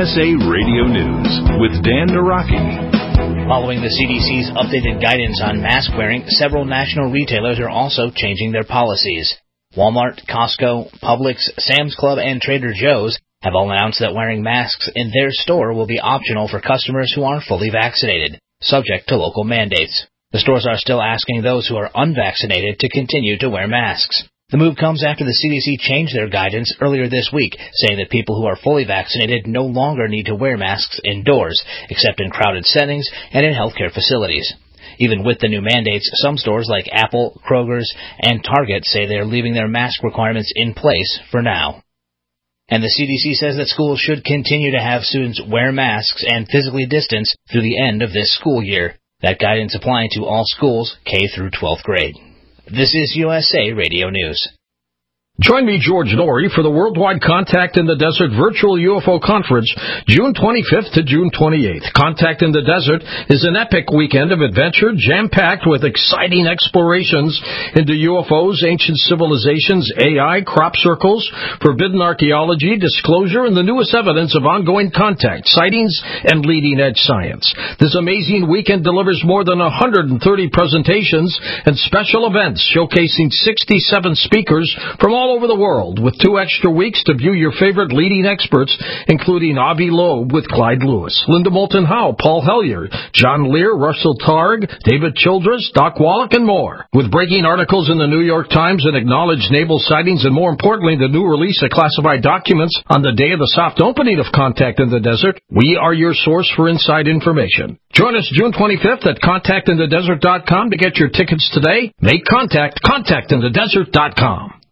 USA Radio News with Dan Naraki. Following the CDC's updated guidance on mask wearing, several national retailers are also changing their policies. Walmart, Costco, Publix, Sam's Club, and Trader Joe's have all announced that wearing masks in their store will be optional for customers who are fully vaccinated, subject to local mandates. The stores are still asking those who are unvaccinated to continue to wear masks. The move comes after the CDC changed their guidance earlier this week, saying that people who are fully vaccinated no longer need to wear masks indoors, except in crowded settings and in healthcare facilities. Even with the new mandates, some stores like Apple, Kroger's, and Target say they are leaving their mask requirements in place for now. And the CDC says that schools should continue to have students wear masks and physically distance through the end of this school year. That guidance applying to all schools K through 12th grade. This is USA Radio News. Join me, George Norrie, for the Worldwide Contact in the Desert Virtual UFO Conference, June 25th to June 28th. Contact in the Desert is an epic weekend of adventure, jam-packed with exciting explorations into UFOs, ancient civilizations, AI, crop circles, forbidden archaeology, disclosure, and the newest evidence of ongoing contact, sightings, and leading-edge science. This amazing weekend delivers more than 130 presentations and special events showcasing 67 speakers from all over the world, with 2 extra weeks to view your favorite leading experts, including Avi Loeb with Clyde Lewis, Linda Moulton Howe, Paul Hellyer, John Lear, Russell Targ, David Childress, Doc Wallach, and more. With breaking articles in the New York Times and acknowledged naval sightings, and more importantly, the new release of classified documents on the day of the soft opening of Contact in the Desert, we are your source for inside information. Join us June 25th at contactinthedesert.com to get your tickets today. Make contact, contactinthedesert.com.